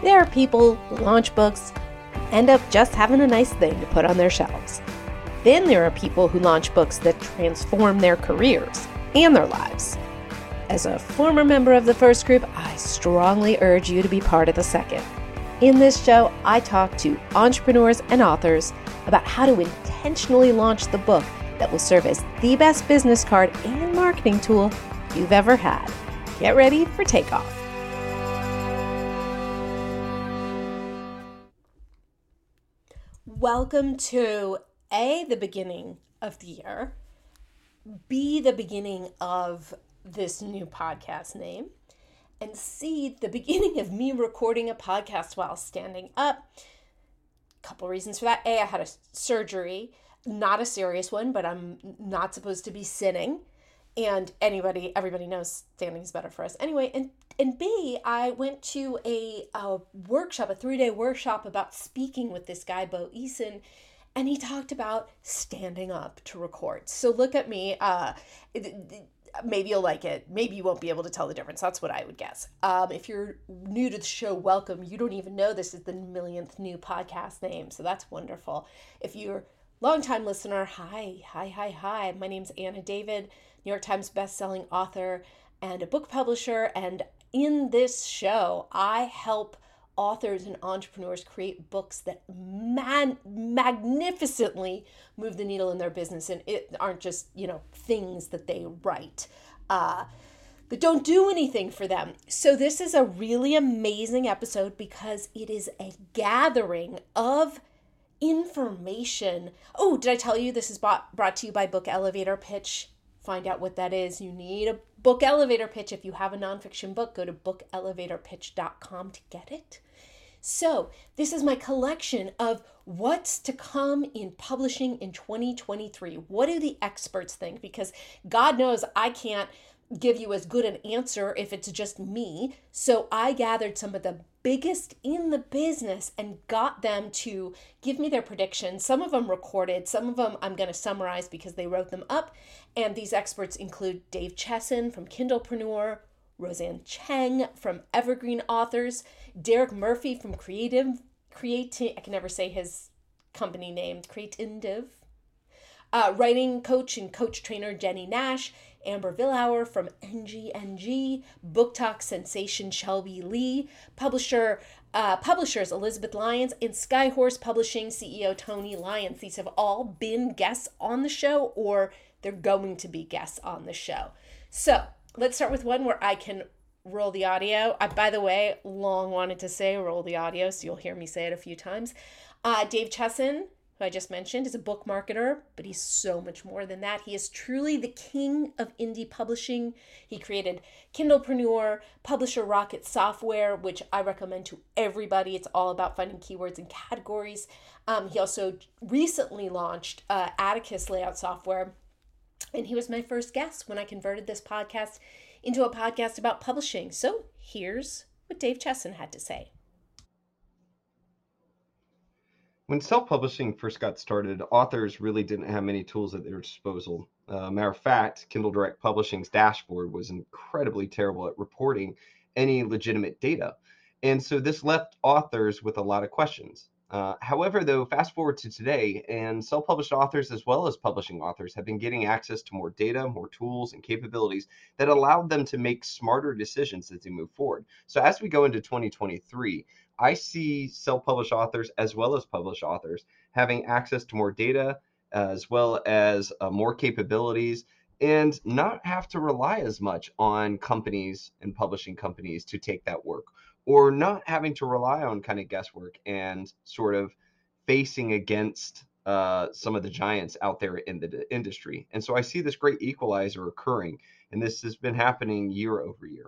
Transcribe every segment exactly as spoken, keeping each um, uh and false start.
There are people who launch books, end up just having a nice thing to put on their shelves. Then there are people who launch books that transform their careers and their lives. As a former member of the first group, I strongly urge you to be part of the second. In this show, I talk to entrepreneurs and authors about how to intentionally launch the book that will serve as the best business card and marketing tool you've ever had. Get ready for takeoff. Welcome to A, the beginning of the year, B, the beginning of this new podcast name, and C, the beginning of me recording a podcast while standing up. A couple reasons for that. A, I had a surgery, not a serious one, but I'm not supposed to be sitting. And anybody, everybody knows standing is better for us anyway. And and B, I went to a, a workshop, a three-day workshop about speaking with this guy, Bo Eason, and he talked about standing up to record. So look at me. Uh, maybe you'll like it. Maybe you won't be able to tell the difference. That's what I would guess. Um, if you're new to the show, welcome. You don't even know this is the millionth new podcast name, so that's wonderful. If you're a longtime listener, hi, hi, hi, hi. My name's Anna David, New York Times bestselling author and a book publisher. And in this show, I help authors and entrepreneurs create books that man- magnificently move the needle in their business, and it aren't just, you know, things that they write uh, that don't do anything for them. So this is a really amazing episode because it is a gathering of information. Oh, did I tell you this is bought, brought to you by Book Elevator Pitch? Find out what that is. You need a book elevator pitch. If you have a nonfiction book, go to book elevator pitch dot com to get it. So this is my collection of what's to come in publishing in twenty twenty-three. What do the experts think? Because God knows I can't give you as good an answer if it's just me. So I gathered some of the biggest in the business and got them to give me their predictions. Some of them recorded, some of them I'm going to summarize because they wrote them up. And these experts include Dave Chesson from Kindlepreneur, Roseanne Cheng from Evergreen Authors, Derek Murphy from Creative, Creative, I can never say his company name, Creative, uh, writing coach and coach trainer Jenny Nash, Amber Villauer from N G N G, Book Talk sensation Shelby Lee, publisher uh, publishers Elizabeth Lyons, and Skyhorse Publishing C E O Tony Lyons. These have all been guests on the show, or they're going to be guests on the show. So let's start with one where I can roll the audio. I, by the way, long wanted to say roll the audio, so you'll hear me say it a few times. Uh, Dave Chesson, who I just mentioned, is a book marketer, but he's so much more than that. He is truly the king of indie publishing. He created Kindlepreneur, Publisher Rocket Software, which I recommend to everybody. It's all about finding keywords and categories. Um, he also recently launched uh, Atticus Layout Software, and he was my first guest when I converted this podcast into a podcast about publishing. So here's what Dave Chesson had to say. When self-publishing first got started, authors really didn't have many tools at their disposal. Uh, matter of fact, Kindle Direct Publishing's dashboard was incredibly terrible at reporting any legitimate data. And so this left authors with a lot of questions. Uh, however, though, fast forward to today, and self-published authors as well as publishing authors have been getting access to more data, more tools, and capabilities that allowed them to make smarter decisions as they move forward. So as we go into twenty twenty-three, I see self-published authors as well as published authors having access to more data uh, as well as uh, more capabilities, and not have to rely as much on companies and publishing companies to take that work, or not having to rely on kind of guesswork and sort of facing against uh, some of the giants out there in the d- industry. And so I see this great equalizer occurring, and this has been happening year over year.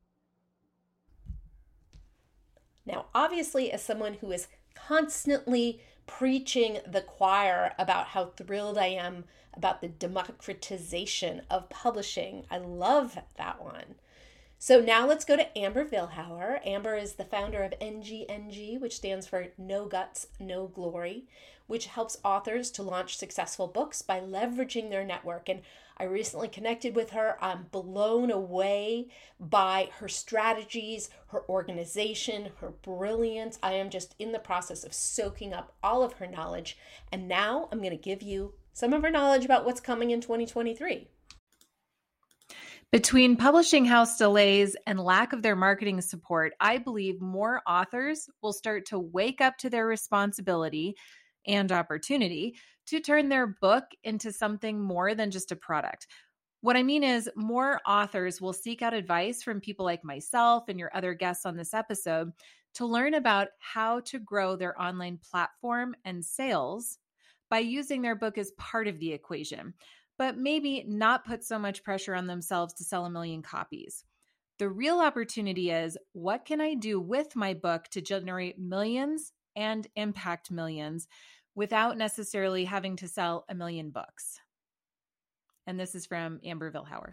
Now, obviously, as someone who is constantly preaching the choir about how thrilled I am about the democratization of publishing, I love that one. So now let's go to Amber Vilhauer. Amber is the founder of N G N G, which stands for No Guts, No Glory, which helps authors to launch successful books by leveraging their network. And I recently connected with her. I'm blown away by her strategies, her organization, her brilliance. I am just in the process of soaking up all of her knowledge. And now I'm going to give you some of her knowledge about what's coming in twenty twenty-three. Between publishing house delays and lack of their marketing support, I believe more authors will start to wake up to their responsibility and opportunity to turn their book into something more than just a product. What I mean is more authors will seek out advice from people like myself and your other guests on this episode to learn about how to grow their online platform and sales by using their book as part of the equation, but maybe not put so much pressure on themselves to sell a million copies. The real opportunity is, what can I do with my book to generate millions and impact millions without necessarily having to sell a million books? And this is from Amber Vilhauer.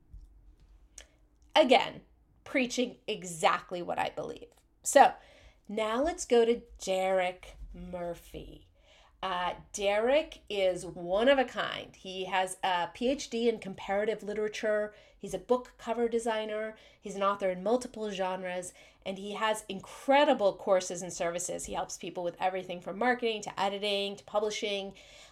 Again, preaching exactly what I believe. So now let's go to Derek Murphy. Uh, Derek is one of a kind. He has a P H D in comparative literature. He's a book cover designer. He's an author in multiple genres, and he has incredible courses and services. He helps people with everything from marketing to editing to publishing.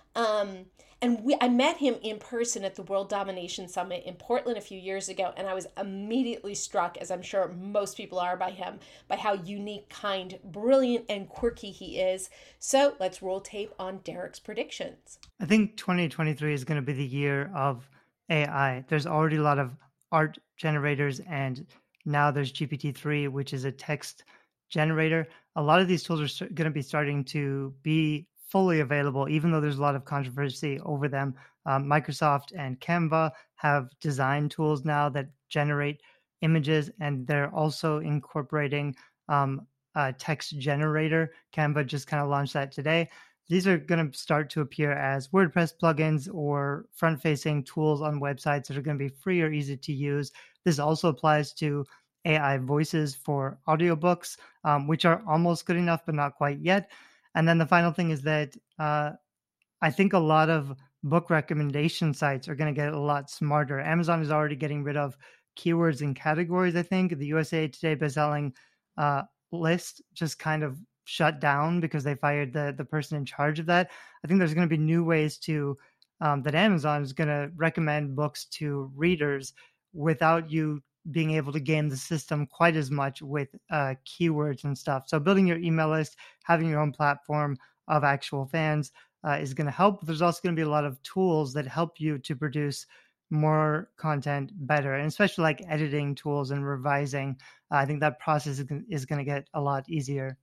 Um, and we, I met him in person at the World Domination Summit in Portland a few years ago, and I was immediately struck, as I'm sure most people are, by him, by how unique, kind, brilliant, and quirky he is. So let's roll tape on Derek's predictions. I think twenty twenty-three is going to be the year of A I. There's already a lot of art generators, and now there's G P T three, which is a text generator. A lot of these tools are going to be starting to be fully available, even though there's a lot of controversy over them. Um, Microsoft and Canva have design tools now that generate images, and they're also incorporating um, a text generator. Canva just kind of launched that today. These are going to start to appear as WordPress plugins or front-facing tools on websites that are going to be free or easy to use. This also applies to A I voices for audiobooks, um, which are almost good enough, but not quite yet. And then the final thing is that uh, I think a lot of book recommendation sites are going to get a lot smarter. Amazon is already getting rid of keywords and categories, I think. The U S A Today bestselling uh, list just kind of shut down because they fired the, the person in charge of that. I think there's going to be new ways to um, that Amazon is going to recommend books to readers without you being able to game the system quite as much with uh, keywords and stuff. So building your email list, having your own platform of actual fans uh, is going to help. There's also going to be a lot of tools that help you to produce more content better, and especially like editing tools and revising. Uh, I think that process is, is going to get a lot easier.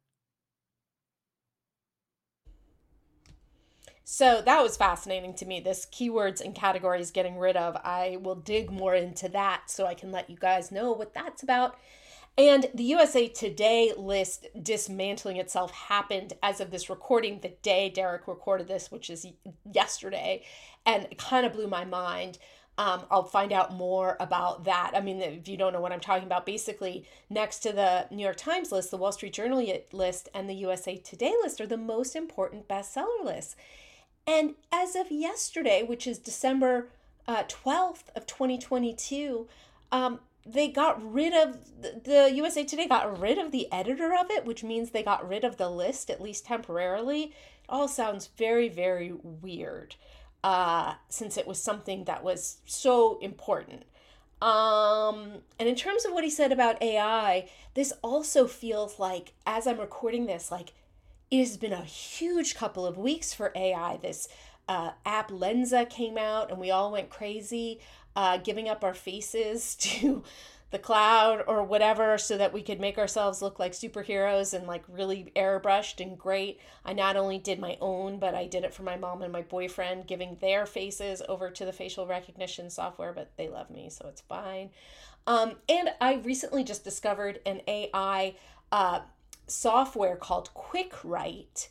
So that was fascinating to me, this keywords and categories getting rid of. I will dig more into that so I can let you guys know what that's about. And the U S A Today list dismantling itself happened as of this recording, the day Derek recorded this, which is yesterday, and it kind of blew my mind. Um, I'll find out more about that. I mean, if you don't know what I'm talking about, basically next to the New York Times list, the Wall Street Journal list, and the U S A Today list are the most important bestseller lists. And as of yesterday, which is December uh, twelfth of twenty twenty-two, um, they got rid of, the U S A Today got rid of the editor of it, which means they got rid of the list, at least temporarily. It all sounds very, very weird, uh, since it was something that was so important. Um, and in terms of what he said about A I, this also feels like, as I'm recording this, like, it has been a huge couple of weeks for A I. This uh, app Lensa came out and we all went crazy, uh, giving up our faces to the cloud or whatever so that we could make ourselves look like superheroes and like really airbrushed and great. I not only did my own, but I did it for my mom and my boyfriend, giving their faces over to the facial recognition software, but they love me, so it's fine. Um, and I recently just discovered an A I uh, software called QuickWrite,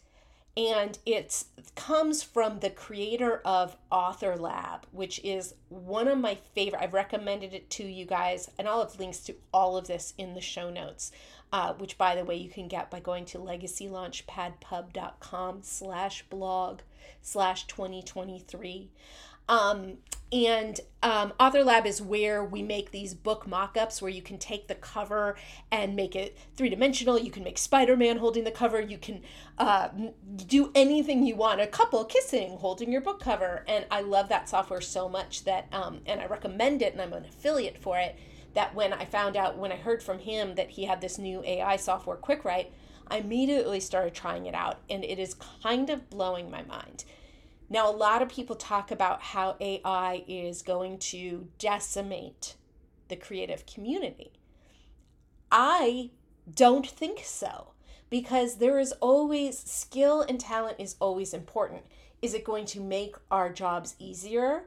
And it comes from the creator of Author Lab, which is one of my favorite. I've recommended it to you guys, and I'll have links to all of this in the show notes, uh, which, by the way, you can get by going to legacylaunchpadpub.com slash blog slash 2023. Um, and um, Author Lab is where we make these book mock-ups where you can take the cover and make it three-dimensional. You can make Spider-Man holding the cover. You can uh, do anything you want. A couple kissing, holding your book cover. And I love that software so much that, um, and I recommend it, and I'm an affiliate for it, that when I found out, when I heard from him that he had this new A I software, QuickWrite, I immediately started trying it out, and it is kind of blowing my mind. Now, a lot of people talk about how A I is going to decimate the creative community. I don't think so, because there is always, skill and talent is always important. Is it going to make our jobs easier?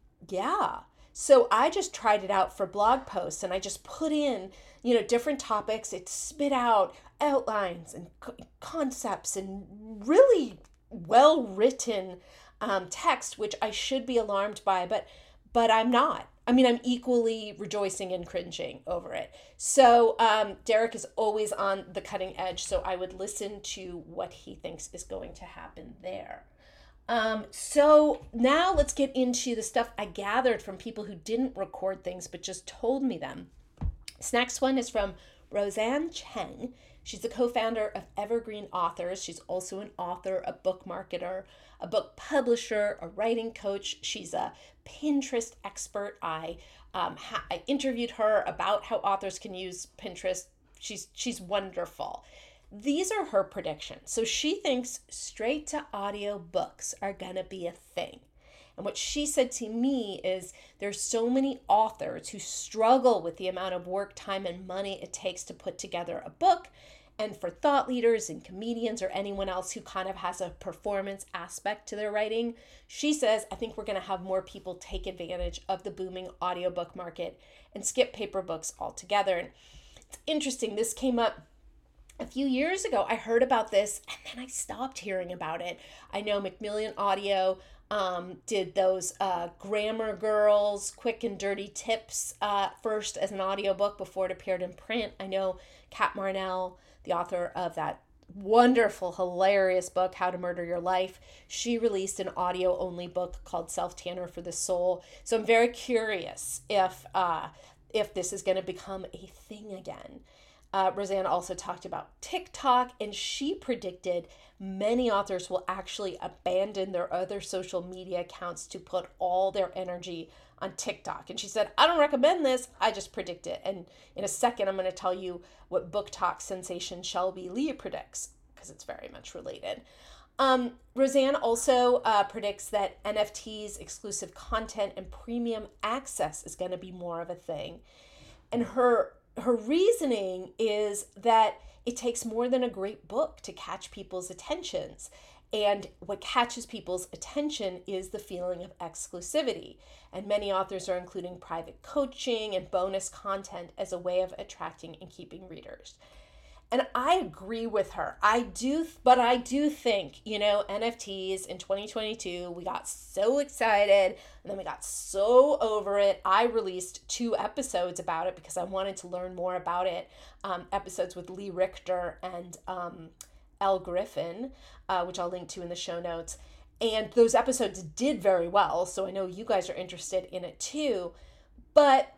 Yeah. So I just tried it out for blog posts, and I just put in, you know, different topics. It spit out outlines and co- concepts and really well-written Um, text, which I should be alarmed by, but but I'm not. I mean, I'm equally rejoicing and cringing over it. So um, Derek is always on the cutting edge, so I would listen to what he thinks is going to happen there. Um, so now let's get into the stuff I gathered from people who didn't record things but just told me them. This next one is from Roseanne Cheng. She's the co-founder of Evergreen Authors. She's also an author, a book marketer, a book publisher, a writing coach. She's a Pinterest expert. I um, ha- I interviewed her about how authors can use Pinterest. She's she's wonderful. These are her predictions. So she thinks straight to audio books are gonna be a thing. And what she said to me is there's so many authors who struggle with the amount of work, time, and money it takes to put together a book. And for thought leaders and comedians or anyone else who kind of has a performance aspect to their writing, she says, I think we're going to have more people take advantage of the booming audiobook market and skip paper books altogether. And it's interesting, this came up a few years ago. I heard about this and then I stopped hearing about it. I know Macmillan Audio um, did those uh, Grammar Girls Quick and Dirty Tips uh, first as an audiobook before it appeared in print. I know Kat Marnell, the author of that wonderful, hilarious book, How to Murder Your Life, she released an audio-only book called Self-Tanner for the Soul. So I'm very curious if uh, if this is going to become a thing again. Uh, Roseanne also talked about TikTok, and she predicted many authors will actually abandon their other social media accounts to put all their energy on TikTok. And she said, I don't recommend this, I just predict it. And in a second, I'm going to tell you what Book Talk sensation Shelby Lee predicts, because it's very much related. Um, Roseanne also uh, predicts that N F Ts, exclusive content, and premium access is going to be more of a thing. And her her reasoning is that it takes more than a great book to catch people's attentions. And what catches people's attention is the feeling of exclusivity. And many authors are including private coaching and bonus content as a way of attracting and keeping readers. And I agree with her. I do, but I do think, you know, N F Ts in twenty twenty-two, we got so excited and then we got so over it. I released two episodes about it because I wanted to learn more about it. Um, episodes with Lee Richter and um, Elle Griffin, uh, which I'll link to in the show notes. And those episodes did very well. So I know you guys are interested in it too. But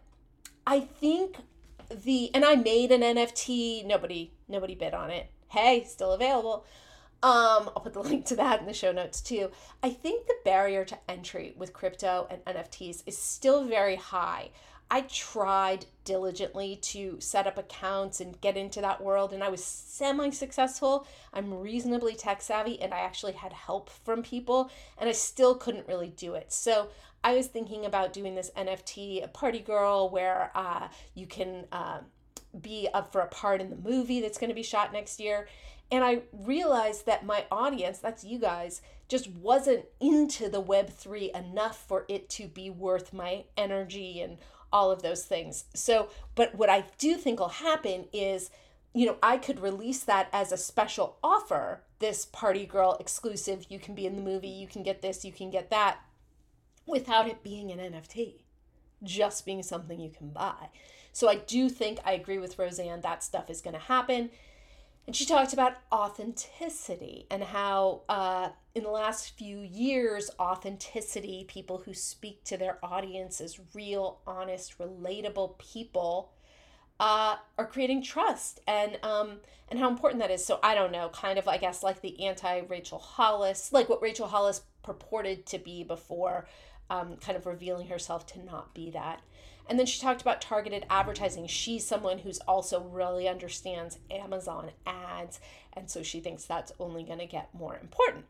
I think the, and I made an N F T, nobody, nobody bid on it. Hey, still available. Um, I'll put the link to that in the show notes too. I think the barrier to entry with crypto and N F Ts is still very high. I tried diligently to set up accounts and get into that world, and I was semi-successful. I'm reasonably tech savvy, and I actually had help from people, and I still couldn't really do it. So I was thinking about doing this N F T, a party girl, where uh, you can uh, be up for a part in the movie that's going to be shot next year. And I realized that my audience, that's you guys, just wasn't into the Web three enough for it to be worth my energy and all of those things. So, but what I do think will happen is you know, I could release that as a special offer, this Party Girl exclusive, you can be in the movie, you can get this, you can get that, without it being an N F T, just being something you can buy. So I do think I agree with Roseanne, that stuff is going to happen. And she talked about authenticity and how uh, in the last few years, authenticity, people who speak to their audience as real, honest, relatable people, uh, are creating trust, and um, and how important that is. So I don't know, kind of, I guess, like the anti-Rachel Hollis, like what Rachel Hollis purported to be before, um, kind of revealing herself to not be that. And then she talked about targeted advertising. She's someone who's also really understands Amazon ads, and so she thinks that's only going to get more important.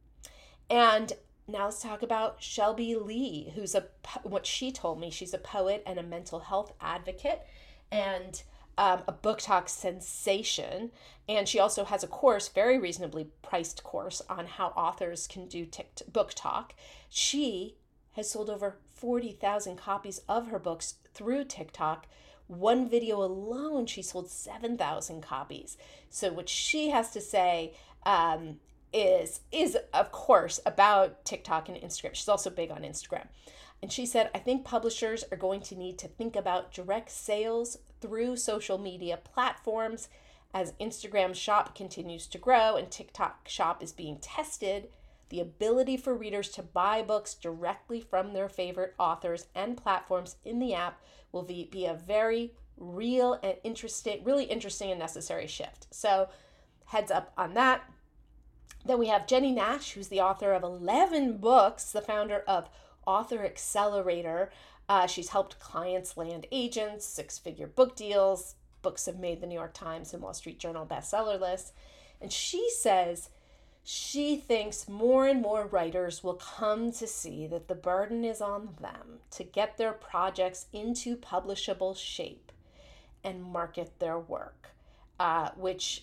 And now let's talk about Shelby Lee, who's a, what she told me, she's a poet and a mental health advocate, and um, a Book Talk sensation. And she also has a course, very reasonably priced course, on how authors can do tick- Book Talk. She has sold over forty thousand copies of her books through TikTok. One video alone, she sold seven thousand copies. So what she has to say um, is, is, of course, about TikTok and Instagram. She's also big on Instagram. And she said, I think publishers are going to need to think about direct sales through social media platforms as Instagram Shop continues to grow and TikTok Shop is being tested. The ability for readers to buy books directly from their favorite authors and platforms in the app will be, be a very real and interesting, really interesting and necessary shift. So heads up on that. Then we have Jenny Nash, who's the author of eleven books, the founder of Author Accelerator. Uh, she's helped clients land agents, six-figure book deals. Books have made the New York Times and Wall Street Journal bestseller lists. And she says she thinks more and more writers will come to see that the burden is on them to get their projects into publishable shape and market their work, uh, which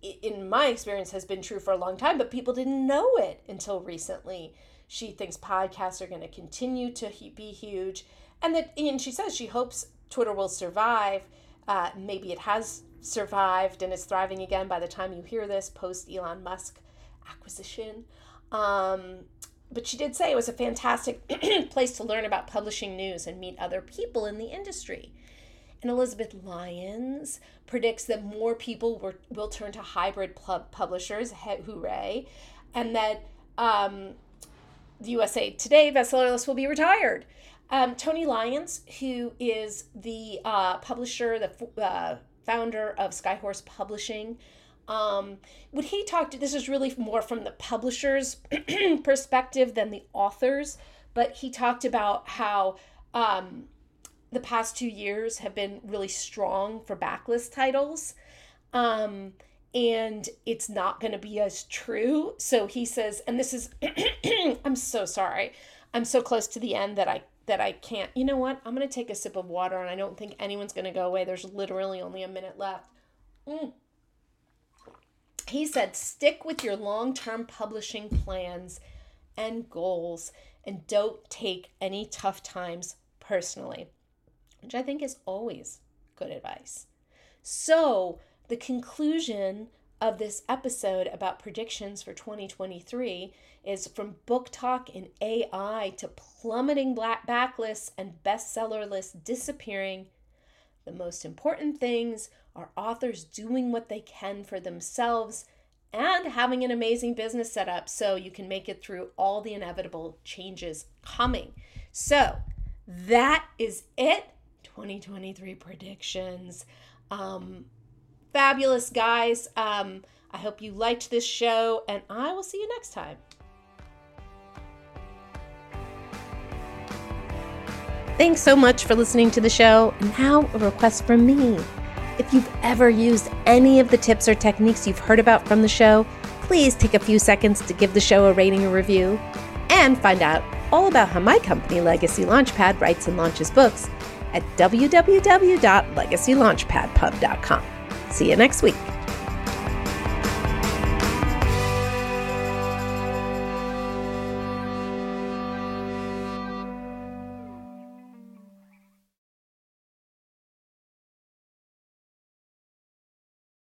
in my experience has been true for a long time, but people didn't know it until recently. She thinks podcasts are going to continue to be huge, and that, and she says she hopes Twitter will survive. Uh, maybe it has survived and is thriving again by the time you hear this, post Elon Musk acquisition. Um, but she did say it was a fantastic place to learn about publishing news and meet other people in the industry. And Elizabeth Lyons predicts that more people were, will turn to hybrid pub- publishers, he- hooray, and that um, the U S A Today bestseller list will be retired. Um, Tony Lyons, who is the uh, publisher, the uh, founder of Skyhorse Publishing, Um, when he talked, this is really more from the publisher's perspective than the author's, but he talked about how um, the past two years have been really strong for backlist titles, um, and it's not going to be as true. So he says, and this is, I'm so sorry, I'm so close to the end that I that I can't, you know what, I'm going to take a sip of water, and I don't think anyone's going to go away. There's literally only a minute left. Mm. He said, stick with your long-term publishing plans and goals and don't take any tough times personally, which I think is always good advice. So the conclusion of this episode about predictions for twenty twenty-three is, from Book Talk and A I to plummeting black backlists and bestseller lists disappearing, the most important things are authors doing what they can for themselves and having an amazing business set up so you can make it through all the inevitable changes coming. So that is it. twenty twenty-three predictions. Um, fabulous, guys. Um, I hope you liked this show, and I will see you next time. Thanks so much for listening to the show. Now a request from me. If you've ever used any of the tips or techniques you've heard about from the show, please take a few seconds to give the show a rating or review, and find out all about how my company, Legacy Launchpad, writes and launches books at w w w dot legacy launchpad pub dot com. See you next week.